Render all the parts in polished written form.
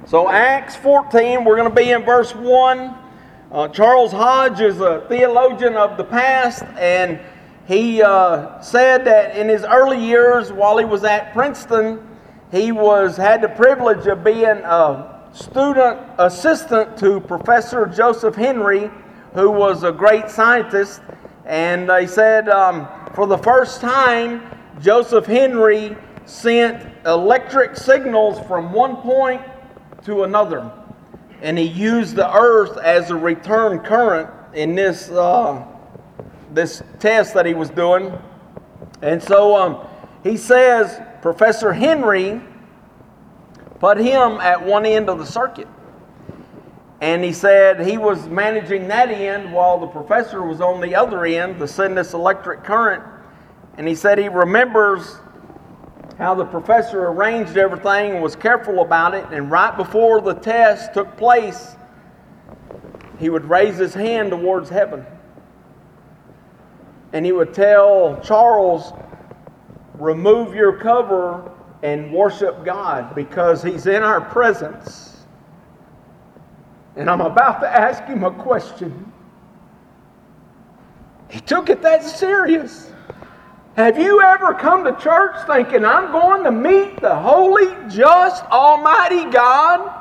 So Acts 14, we're going to be in verse 1. Charles Hodge is a theologian of the past, and he said that in his early years while he was at Princeton, he had the privilege of being a student assistant to Professor Joseph Henry, who was a great scientist. And he said for the first time, Joseph Henry sent electric signals from one point to another. And he used the earth as a return current in this test that he was doing. And so he says Professor Henry put him at one end of the circuit. And he said he was managing that end while the professor was on the other end to send this electric current. And he said he remembers how the professor arranged everything and was careful about it. And right before the test took place, he would raise his hand towards heaven. And he would tell Charles, remove your cover and worship God because He's in our presence. And I'm about to ask him a question. He took it that serious. Have you ever come to church thinking, I'm going to meet the holy, just, almighty God?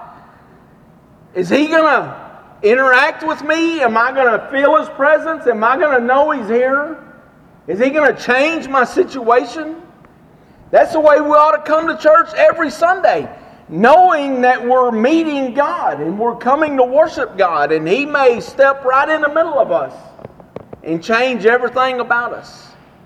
Is He going to interact with me? Am I going to feel His presence? Am I going to know He's here? Is He going to change my situation? That's the way we ought to come to church every Sunday, knowing that we're meeting God and we're coming to worship God, and He may step right in the middle of us and change everything about us.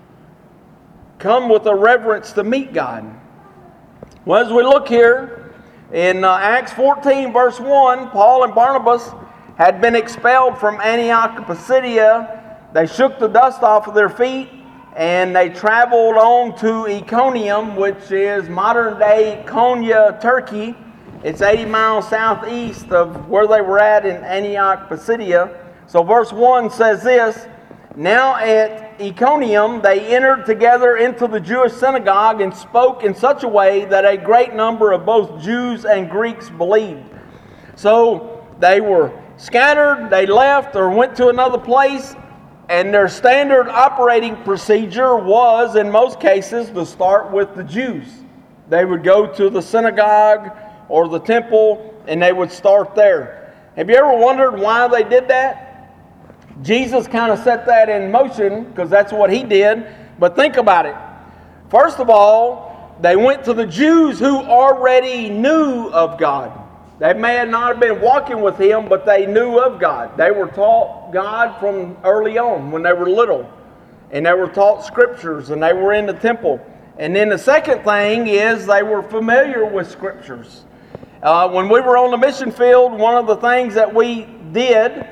Come with a reverence to meet God. Well, as we look here in Acts 14 verse 1, Paul and Barnabas had been expelled from Antioch of Pisidia. They shook the dust off of their feet and they traveled on to Iconium, which is modern-day Konya, Turkey. It's 80 miles southeast of where they were at in Antioch, Pisidia. So verse 1 says this, now at Iconium they entered together into the Jewish synagogue and spoke in such a way that a great number of both Jews and Greeks believed. So they were scattered, they left or went to another place. And their standard operating procedure was, in most cases, to start with the Jews. They would go to the synagogue or the temple, and they would start there. Have you ever wondered why they did that? Jesus kind of set that in motion, because that's what He did. But think about it. First of all, they went to the Jews who already knew of God. They may not have been walking with Him, but they knew of God. They were taught God from early on when they were little. And they were taught scriptures and they were in the temple. And then the second thing is they were familiar with scriptures. When we were on the mission field, one of the things that we did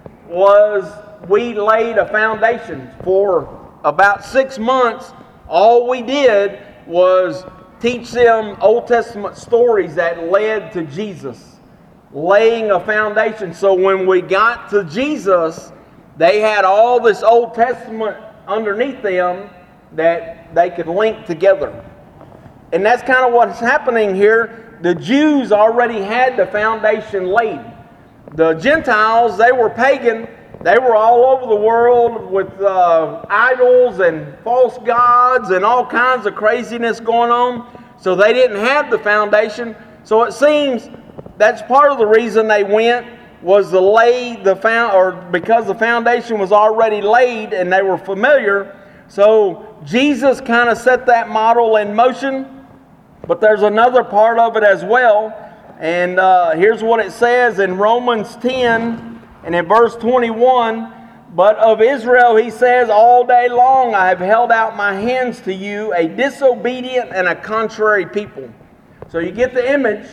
was we laid a foundation. For about 6 months, all we did was teach them Old Testament stories that led to Jesus, laying a foundation. So when we got to Jesus, they had all this Old Testament underneath them that they could link together. And that's kind of what's happening here. The Jews already had the foundation laid. The Gentiles, they were pagan. They were all over the world with idols and false gods and all kinds of craziness going on. So they didn't have the foundation. So it seems that's part of the reason they went, was to lay because the foundation was already laid and they were familiar. So Jesus kind of set that model in motion. But there's another part of it as well. And here's what it says in Romans 10 and in verse 21. But of Israel, he says, all day long I have held out my hands to you, a disobedient and a contrary people. So you get the image.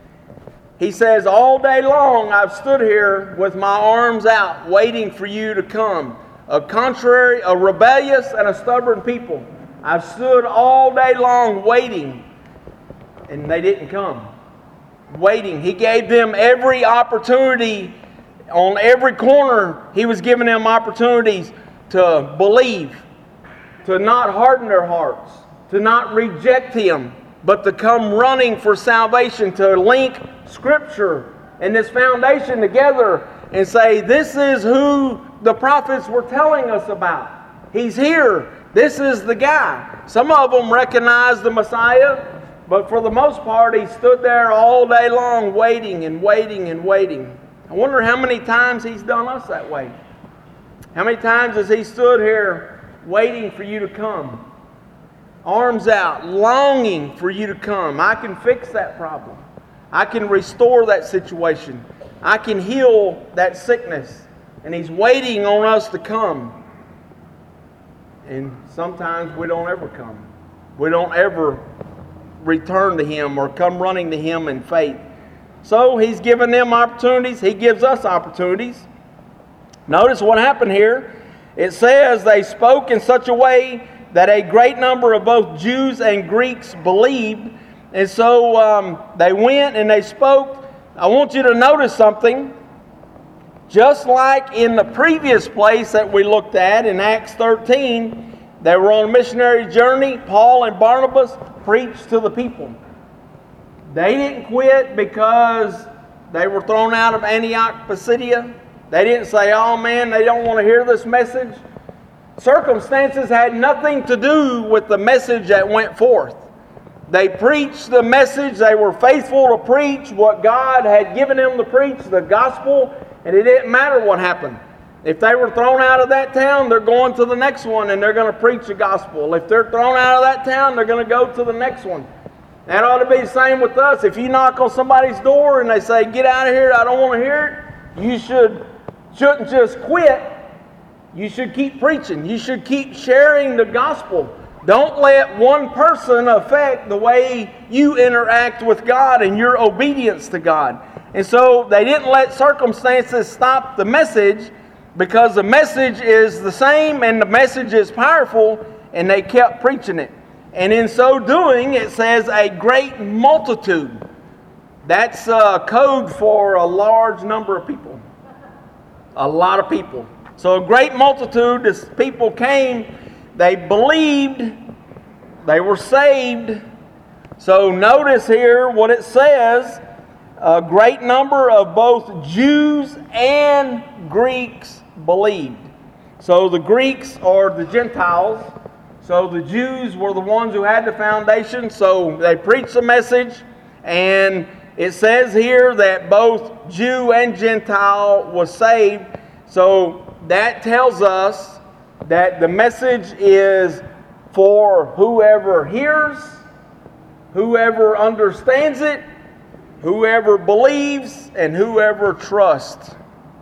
He says, all day long I've stood here with my arms out, waiting for you to come. A contrary, a rebellious, and a stubborn people. I've stood all day long waiting, and they didn't come. Waiting. He gave them every opportunity. On every corner, He was giving them opportunities to believe, to not harden their hearts, to not reject Him. but to come running for salvation, to link Scripture and this foundation together and say, this is who the prophets were telling us about. He's here. This is the guy. Some of them recognized the Messiah, but for the most part, he stood there all day long waiting and waiting and waiting. I wonder how many times he's done us that way. How many times has he stood here waiting for you to come? Arms out, longing for you to come. I can fix that problem. I can restore that situation. I can heal that sickness. And he's waiting on us to come. And sometimes we don't ever come. We don't ever return to him or come running to him in faith. So he's given them opportunities. He gives us opportunities. Notice what happened here. It says they spoke in such a way that a great number of both Jews and Greeks believed. And so they went and they spoke. I want you to notice something. Just like in the previous place that we looked at in Acts 13, they were on a missionary journey. Paul and Barnabas preached to the people. They didn't quit because they were thrown out of Antioch, Pisidia. They didn't say, oh man, they don't want to hear this message. Circumstances had nothing to do with the message that went forth. They preached the message. They were faithful to preach what God had given them to preach, the gospel, and it didn't matter what happened. If they were thrown out of that town, they're going to the next one and they're going to preach the gospel. If they're thrown out of that town, they're going to go to the next one. That ought to be the same with us. If you knock on somebody's door and they say, get out of here, I don't want to hear it, you shouldn't just quit. You should keep preaching. You should keep sharing the gospel. Don't let one person affect the way you interact with God and your obedience to God. And so they didn't let circumstances stop the message, because the message is the same and the message is powerful, and they kept preaching it. And in so doing, it says a great multitude. That's a code for a large number of people. A lot of people. So a great multitude, as people came, they believed, they were saved. So notice here what it says. A great number of both Jews and Greeks believed. So the Greeks are the Gentiles. So the Jews were the ones who had the foundation. So they preached the message. And it says here that both Jew and Gentile was saved. So that tells us that the message is for whoever hears, whoever understands it, whoever believes, and whoever trusts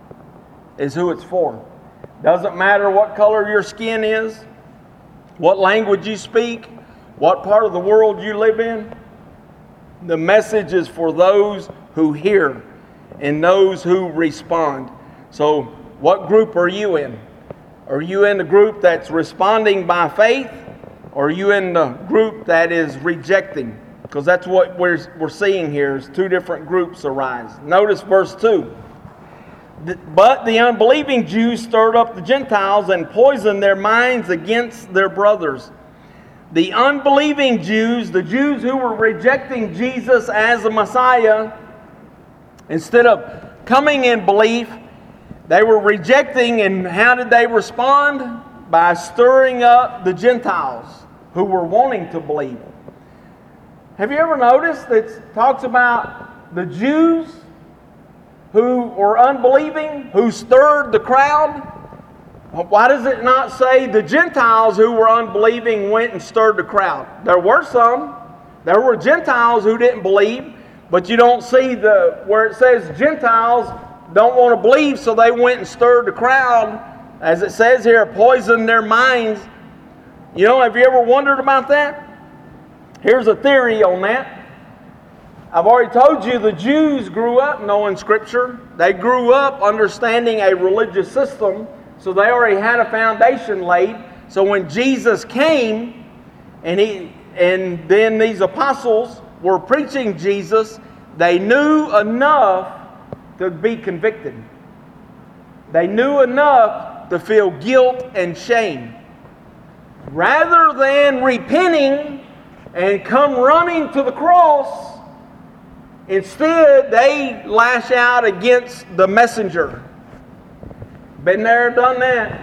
is who it's for. Doesn't matter what color your skin is, what language you speak, what part of the world you live in. The message is for those who hear and those who respond. So what group are you in? Are you in the group that's responding by faith? Or are you in the group that is rejecting? Because that's what we're seeing here is two different groups arise. Notice verse 2. But the unbelieving Jews stirred up the Gentiles and poisoned their minds against their brothers. The unbelieving Jews, the Jews who were rejecting Jesus as the Messiah, instead of coming in belief, they were rejecting. And how did they respond? By stirring up the Gentiles who were wanting to believe. Have you ever noticed that it talks about the Jews who were unbelieving, who stirred the crowd? Why does it not say the Gentiles who were unbelieving went and stirred the crowd? There were some. There were Gentiles who didn't believe, but you don't see where it says Gentiles don't want to believe, so they went and stirred the crowd. As it says here, poisoned their minds. You know, have you ever wondered about that? Here's a theory on that. I've already told you the Jews grew up knowing Scripture. They grew up understanding a religious system, so they already had a foundation laid. So when Jesus came, and then these apostles were preaching Jesus, they knew enough to be convicted. They knew enough to feel guilt and shame. Rather than repenting and come running to the cross. Instead, they lash out against the messenger. Been there, done that.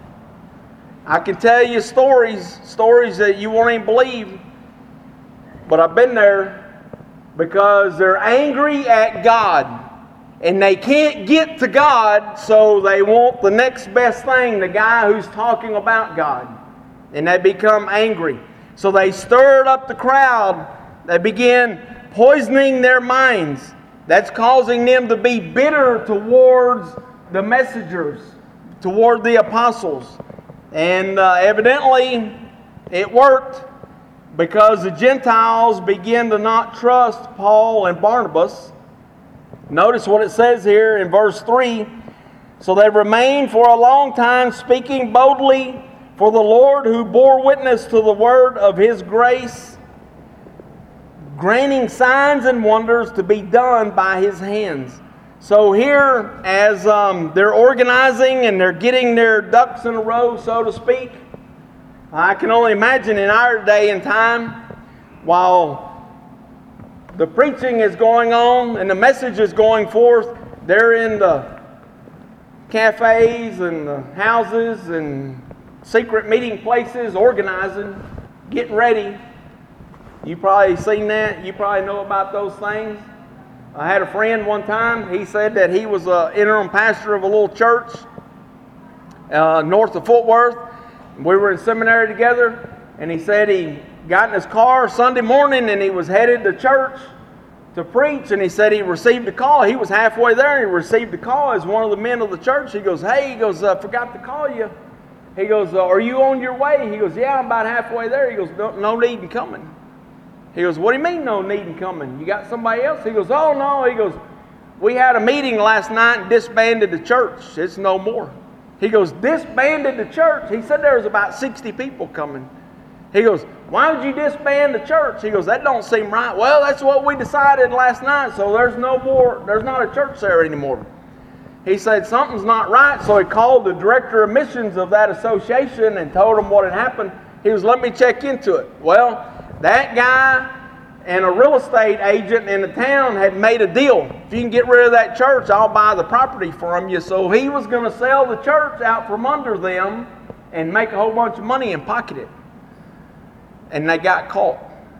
I can tell you stories that you won't even believe. But I've been there, because they're angry at God. And they can't get to God, so they want the next best thing, the guy who's talking about God. And they become angry. So they stirred up the crowd. They began poisoning their minds. That's causing them to be bitter towards the messengers, toward the apostles. And evidently it worked, because the Gentiles began to not trust Paul and Barnabas. Notice what it says here in verse 3. So they remained for a long time, speaking boldly for the Lord, who bore witness to the word of His grace, granting signs and wonders to be done by His hands. So here, as they're organizing and they're getting their ducks in a row, so to speak, I can only imagine in our day and time, while the preaching is going on and the message is going forth, they're in the cafes and the houses and secret meeting places, organizing, getting ready. You probably seen that. You probably know about those things. I had a friend one time. He said that he was an interim pastor of a little church north of Fort Worth. We were in seminary together, and he said he got in his car Sunday morning and he was headed to church to preach, and he said he received a call. He was halfway there and he received a call as one of the men of the church. He goes, "Hey," he goes, "forgot to call you." He goes, "Are you on your way?" He goes, "Yeah, I'm about halfway there." He goes, No need in coming." He goes, "What do you mean no need in coming? You got somebody else?" He goes, "Oh no." He goes, "We had a meeting last night and disbanded the church. It's no more." He goes, "Disbanded the church?" He said there was about 60 people coming. He goes, "Why would you disband the church?" He goes, "That don't seem right." "Well, that's what we decided last night, so there's not a church there anymore." He said something's not right, so he called the director of missions of that association and told him what had happened. He goes, "Let me check into it." Well, that guy and a real estate agent in the town had made a deal. "If you can get rid of that church, I'll buy the property from you." So he was going to sell the church out from under them and make a whole bunch of money and pocket it. And they got caught.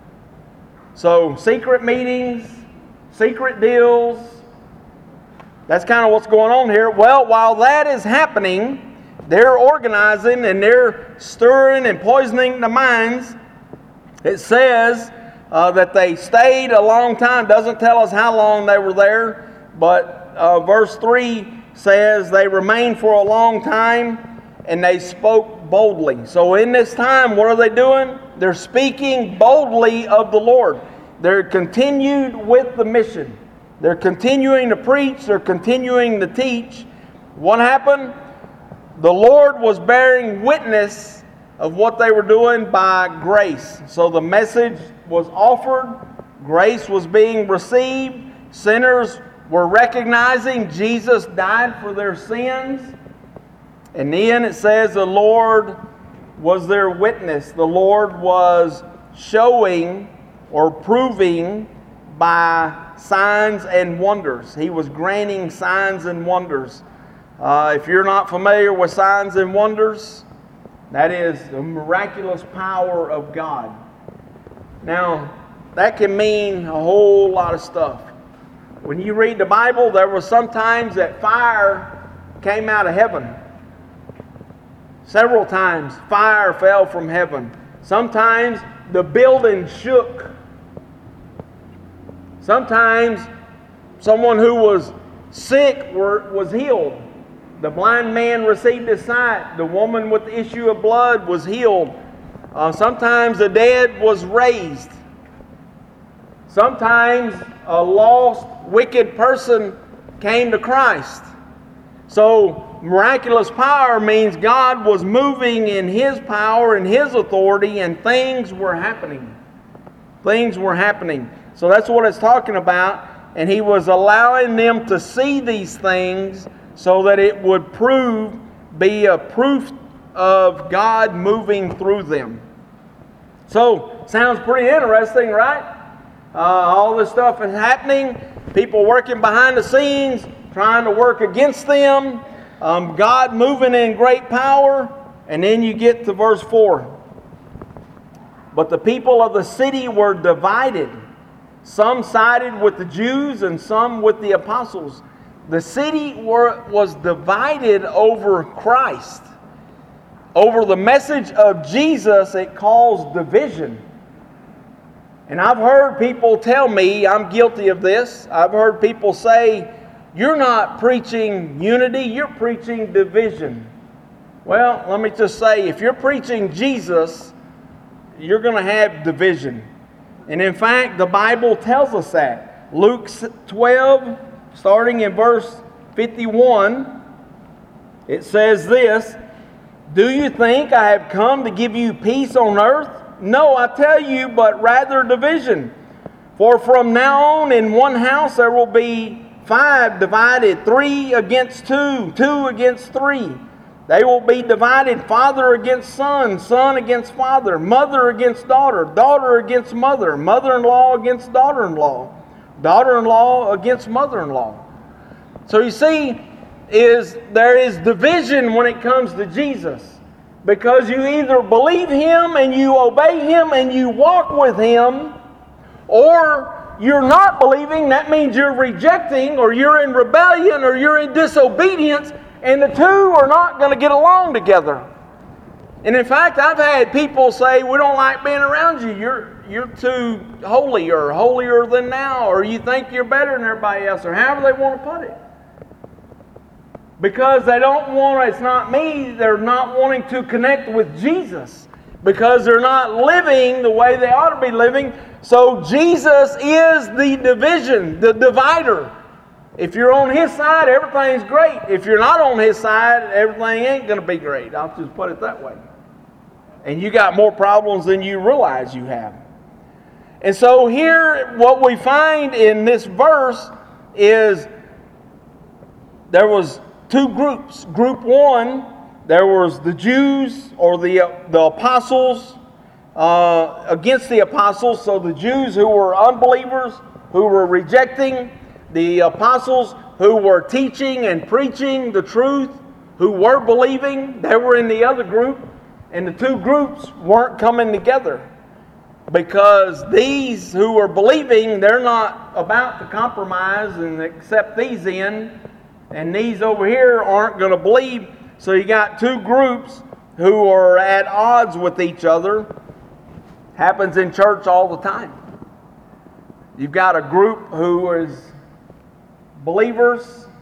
So secret meetings, secret deals, that's kind of what's going on here. Well, while that is happening, they're organizing and they're stirring and poisoning the minds. It says that they stayed a long time. Doesn't tell us how long they were there, but verse 3 says they remained for a long time and they spoke boldly. So in this time, what are they doing? They're speaking boldly of the Lord. They're continued with the mission. They're continuing to preach. They're continuing to teach. What happened? The Lord was bearing witness of what they were doing by grace. So the message was offered. Grace was being received. Sinners were recognizing Jesus died for their sins. And then it says the Lord was their witness. The Lord was showing or proving by signs and wonders. He was granting signs and wonders. If you're not familiar with signs and wonders, that is the miraculous power of God. Now, that can mean a whole lot of stuff. When you read the Bible, there were some times that fire came out of heaven. Several times fire fell from heaven. Sometimes the building shook. Sometimes someone who was sick was healed. The blind man received his sight. The woman with the issue of blood was healed. Sometimes the dead was raised. Sometimes a lost, wicked person came to Christ. So miraculous power means God was moving in His power and His authority, and things were happening. Things were happening. So that's what it's talking about. And He was allowing them to see these things so that it would be a proof of God moving through them. So sounds pretty interesting, right? All this stuff is happening. People working behind the scenes, trying to work against them. God moving in great power. And then you get to verse 4. But the people of the city were divided. Some sided with the Jews and some with the apostles. The city was divided over Christ. Over the message of Jesus, it caused division. And I've heard people tell me, I'm guilty of this, I've heard people say, you're not preaching unity, you're preaching division. Well, let me just say, if you're preaching Jesus, you're going to have division. And in fact, the Bible tells us that. Luke 12, starting in verse 51, it says this, do you think I have come to give you peace on earth? No, I tell you, but rather division. For from now on in one house there will be 5 divided, 3 against 2, 2 against 3. They will be divided, father against son, son against father, mother against daughter, daughter against mother, mother-in-law against daughter-in-law, daughter-in-law against mother-in-law. So you see, there is division when it comes to Jesus. Because you either believe Him and you obey Him and you walk with Him, or you're not believing. That means you're rejecting, or you're in rebellion, or you're in disobedience. And the two are not going to get along together. And in fact, I've had people say, we don't like being around you. You're too holy, or holier than thou, or you think you're better than everybody else, or however they want to put it. Because they don't want, it's not me, they're not wanting to connect with Jesus. Because they're not living the way they ought to be living. So Jesus is the division, the divider. If you're on His side, everything's great. If you're not on His side, everything ain't going to be great. I'll just put it that way. And you got more problems than you realize you have. And so here, what we find in this verse is there was 2 groups. Group 1, there was the Jews or the apostles against the apostles. So the Jews who were unbelievers, who were rejecting, the apostles who were teaching and preaching the truth, who were believing, they were in the other group. And the 2 groups weren't coming together. Because these who were believing, they're not about to compromise and accept these in. And these over here aren't going to believe. So you got 2 groups who are at odds with each other. Happens in church all the time. You've got a group who is believers,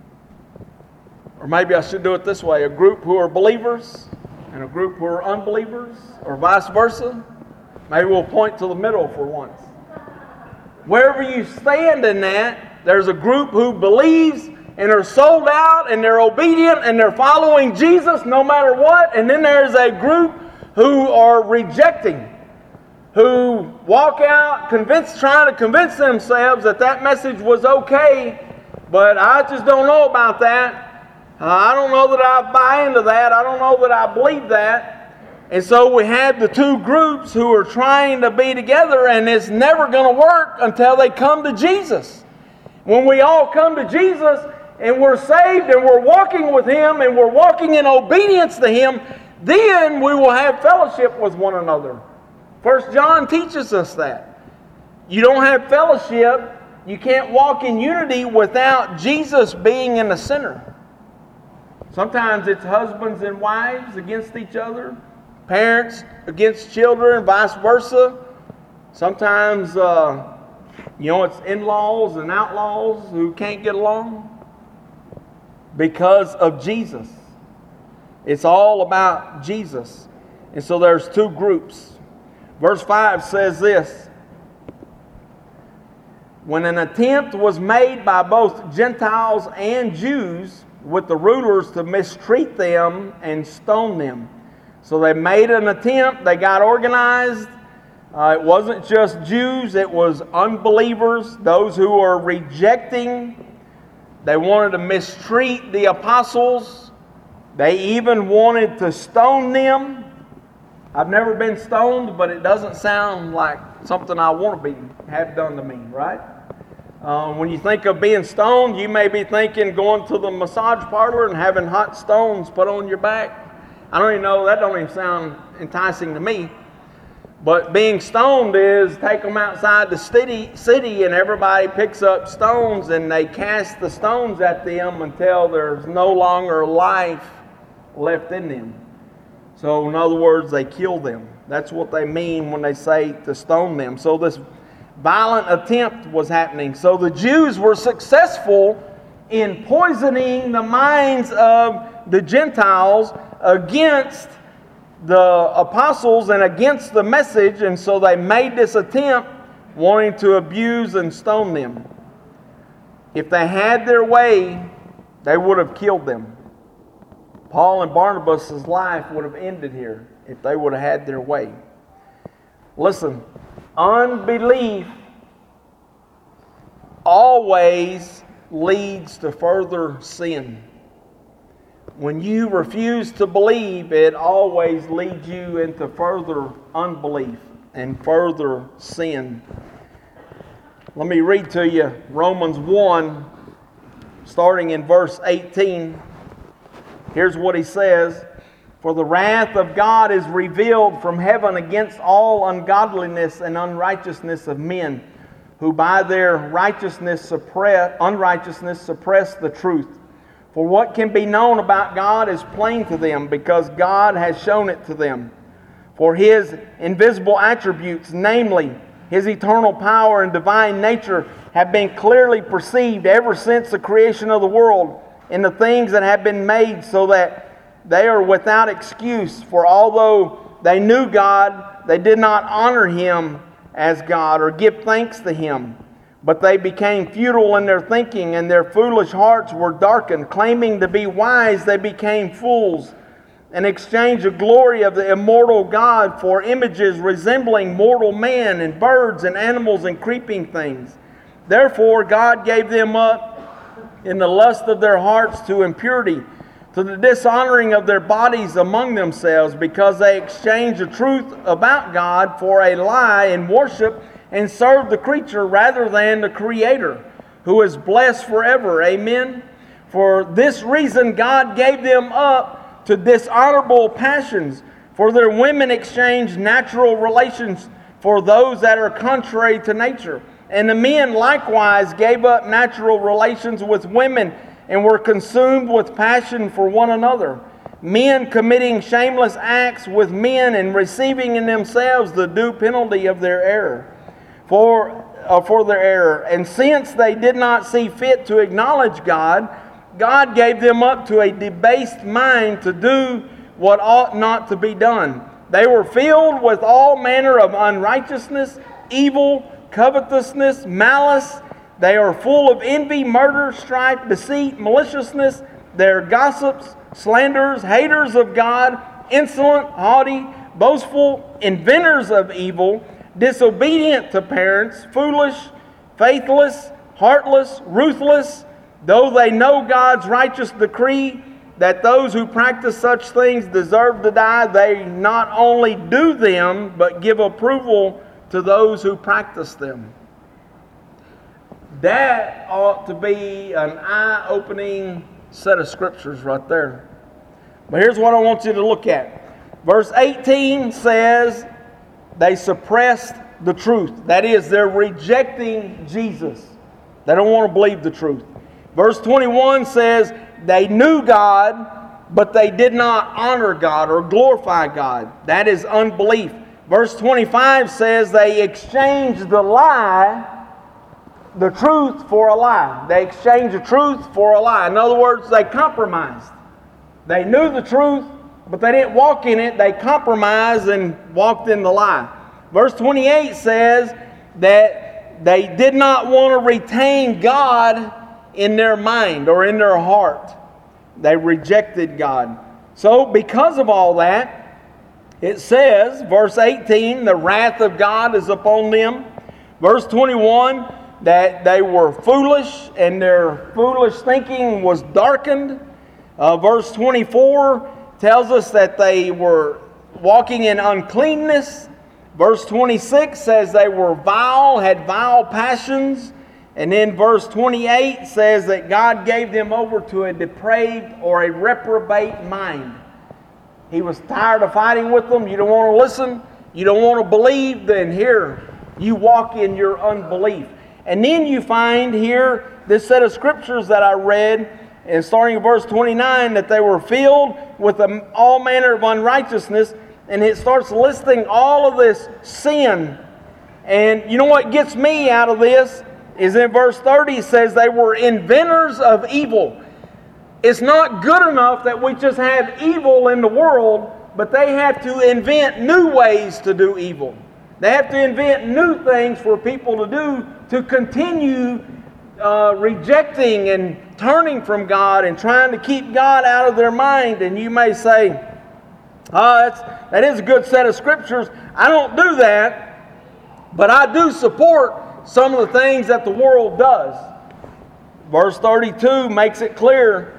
or maybe I should do it this way, a group who are believers and a group who are unbelievers, or vice versa. Maybe we'll point to the middle for once. Wherever you stand in that, there's a group who believes and are sold out and they're obedient and they're following Jesus no matter what. And then there's a group who are rejecting, who walk out trying to convince themselves that message was okay, but I just don't know about that. I don't know that I buy into that. I don't know that I believe that. And so we have the 2 groups who are trying to be together, and it's never going to work until they come to Jesus. When we all come to Jesus and we're saved and we're walking with Him and we're walking in obedience to Him, then we will have fellowship with one another. 1 John teaches us that. You don't have fellowship, you can't walk in unity without Jesus being in the center. Sometimes it's husbands and wives against each other, parents against children, vice versa. Sometimes, it's in-laws and outlaws who can't get along because of Jesus. It's all about Jesus. And so there's 2 groups. Verse 5 says this: when an attempt was made by both Gentiles and Jews with the rulers to mistreat them and stone them. So they made an attempt, they got organized. It wasn't just Jews, it was unbelievers, those who were rejecting. They wanted to mistreat the apostles. They even wanted to stone them. I've never been stoned, but it doesn't sound like something I want to have done to me, right? When you think of being stoned, you may be thinking going to the massage parlor and having hot stones put on your back. I don't even know, that don't even sound enticing to me. But being stoned is take them outside the city and everybody picks up stones and they cast the stones at them until there's no longer life left in them. So in other words, they kill them. That's what they mean when they say to stone them. So this violent attempt was happening. So the Jews were successful in poisoning the minds of the Gentiles against the apostles and against the message, and so they made this attempt wanting to abuse and stone them. If they had their way, they would have killed them. Paul and Barnabas' life would have ended here if they would have had their way. Listen, unbelief always leads to further sin. When you refuse to believe, it always leads you into further unbelief and further sin. Let me read to you Romans 1, starting in verse 18. Here's what he says. For the wrath of God is revealed from heaven against all ungodliness and unrighteousness of men, who by their unrighteousness suppress the truth. For what can be known about God is plain to them, because God has shown it to them. For His invisible attributes, namely His eternal power and divine nature, have been clearly perceived ever since the creation of the world in the things that have been made, so that they are without excuse. For although they knew God, they did not honor Him as God or give thanks to Him. But they became futile in their thinking, and their foolish hearts were darkened. Claiming to be wise, they became fools, and exchanged the glory of the immortal God for images resembling mortal man, and birds, and animals, and creeping things. Therefore God gave them up in the lust of their hearts to impurity, to the dishonoring of their bodies among themselves, because they exchanged the truth about God for a lie, and worship and serve the creature rather than the Creator, who is blessed forever. Amen. For this reason God gave them up to dishonorable passions, for their women exchanged natural relations for those that are contrary to nature. And the men likewise gave up natural relations with women, and were consumed with passion for one another, men committing shameless acts with men, and receiving in themselves the due penalty of their error. For their error. And since they did not see fit to acknowledge God, God gave them up to a debased mind to do what ought not to be done. They were filled with all manner of unrighteousness, evil, covetousness, malice. They are full of envy, murder, strife, deceit, maliciousness. They are gossips, slanderers, haters of God, insolent, haughty, boastful, inventors of evil, disobedient to parents, foolish, faithless, heartless, ruthless. Though they know God's righteous decree that those who practice such things deserve to die, they not only do them, but give approval to those who practice them. That ought to be an eye-opening set of scriptures right there. But here's what I want you to look at. Verse 18 says, they suppressed the truth. That is, they're rejecting Jesus. They don't want to believe the truth. Verse 21 says, they knew God, but they did not honor God or glorify God. That is unbelief. Verse 25 says they exchanged the truth for a lie. They exchanged the truth for a lie. In other words, they compromised. They knew the truth, but they didn't walk in it. They compromised and walked in the lie. Verse 28 says that they did not want to retain God in their mind or in their heart. They rejected God. So because of all that, it says, verse 18, the wrath of God is upon them. Verse 21, that they were foolish and their foolish thinking was darkened. Verse 24 tells us that they were walking in uncleanness. Verse 26 says they were vile, had vile passions. And then verse 28 says that God gave them over to a depraved or a reprobate mind. He was tired of fighting with them. You don't want to listen. You don't want to believe. Then here, you walk in your unbelief. And then you find here this set of scriptures that I read, and starting in verse 29, that they were filled with all manner of unrighteousness. And it starts listing all of this sin. And you know what gets me out of this is in verse 30 it says they were inventors of evil. It's not good enough that we just have evil in the world, but they have to invent new ways to do evil. They have to invent new things for people to do to continue rejecting and turning from God and trying to keep God out of their mind. And you may say, that is a good set of scriptures. I don't do that, but I do support some of the things that the world does. Verse 32 makes it clear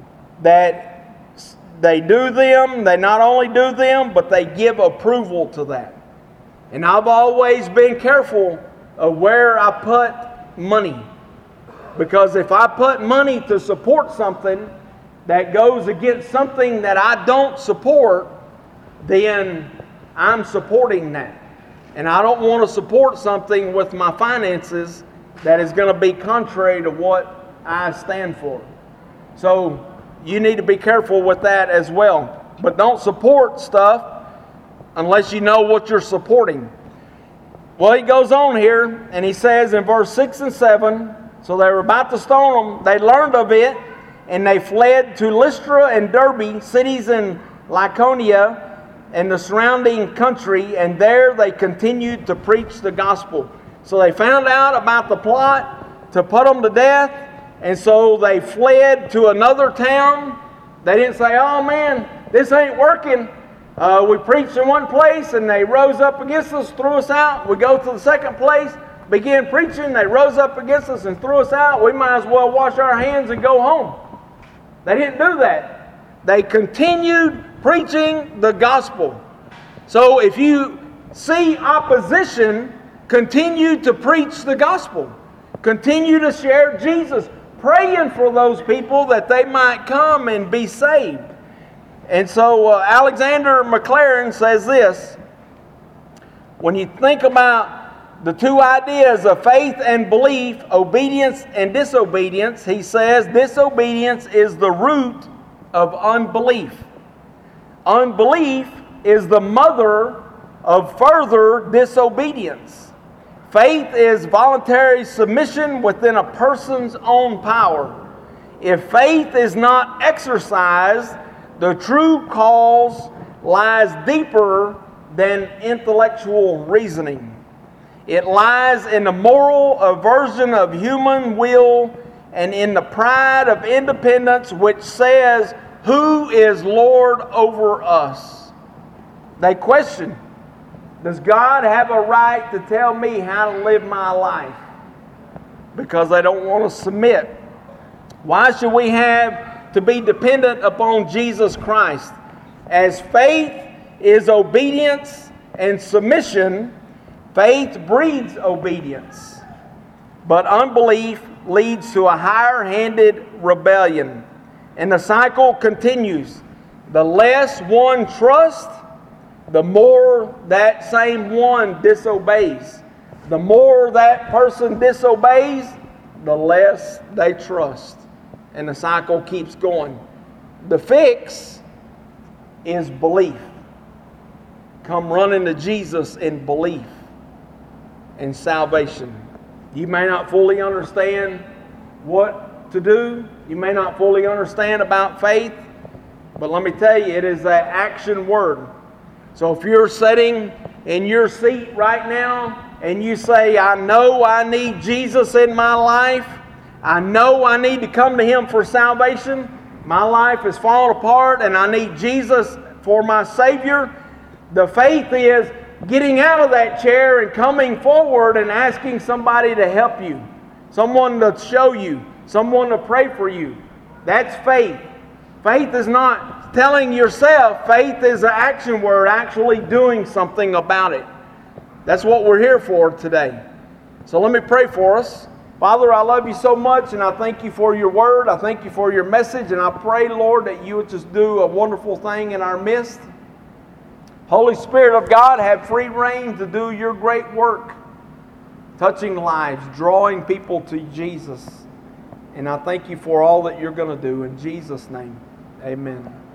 that they do them. They not only do them, but they give approval to that. And I've always been careful of where I put money. Because if I put money to support something that goes against something that I don't support, then I'm supporting that. And I don't want to support something with my finances that is going to be contrary to what I stand for. So you need to be careful with that as well. But don't support stuff unless you know what you're supporting. Well, he goes on here and he says in verse 6 and 7, so they were about to stone them. They learned of it and they fled to Lystra and Derbe, cities in Lycaonia and the surrounding country, and there they continued to preach the gospel. So they found out about the plot to put them to death, and so they fled to another town. They didn't say, oh man, this ain't working. We preached in one place and they rose up against us, threw us out. We go to the second place, begin preaching, they rose up against us and threw us out. We might as well wash our hands and go home. They didn't do that. They continued preaching the gospel. So if you see opposition, continue to preach the gospel. Continue to share Jesus, praying for those people that they might come and be saved. And so Alexander Maclaren says this: when you think about the two ideas of faith and belief, obedience and disobedience, he says disobedience is the root of unbelief. Unbelief is the mother of further disobedience. Faith is voluntary submission within a person's own power. If faith is not exercised, the true cause lies deeper than intellectual reasoning. It lies in the moral aversion of human will and in the pride of independence which says, who is Lord over us? They question, does God have a right to tell me how to live my life? Because they don't want to submit. Why should we have to be dependent upon Jesus Christ? As faith is obedience and submission, faith breeds obedience. But unbelief leads to a higher-handed rebellion. And the cycle continues. The less one trusts, the more that same one disobeys. The more that person disobeys, the less they trust. And the cycle keeps going. The fix is belief. Come running to Jesus in belief and salvation. You may not fully understand what to do. You may not fully understand about faith. But let me tell you, it is an action word. So if you're sitting in your seat right now and you say, I know I need Jesus in my life. I know I need to come to Him for salvation. My life is falling apart and I need Jesus for my Savior. The faith is getting out of that chair and coming forward and asking somebody to help you. Someone to show you. Someone to pray for you. That's faith. Faith is not telling yourself. Faith is an action word, actually doing something about it. That's what we're here for today. So let me pray for us. Father, I love you so much, and I thank you for your word. I thank you for your message, and I pray, Lord, that you would just do a wonderful thing in our midst. Holy Spirit of God, have free reign to do your great work, touching lives, drawing people to Jesus. And I thank you for all that you're going to do. In Jesus' name, amen.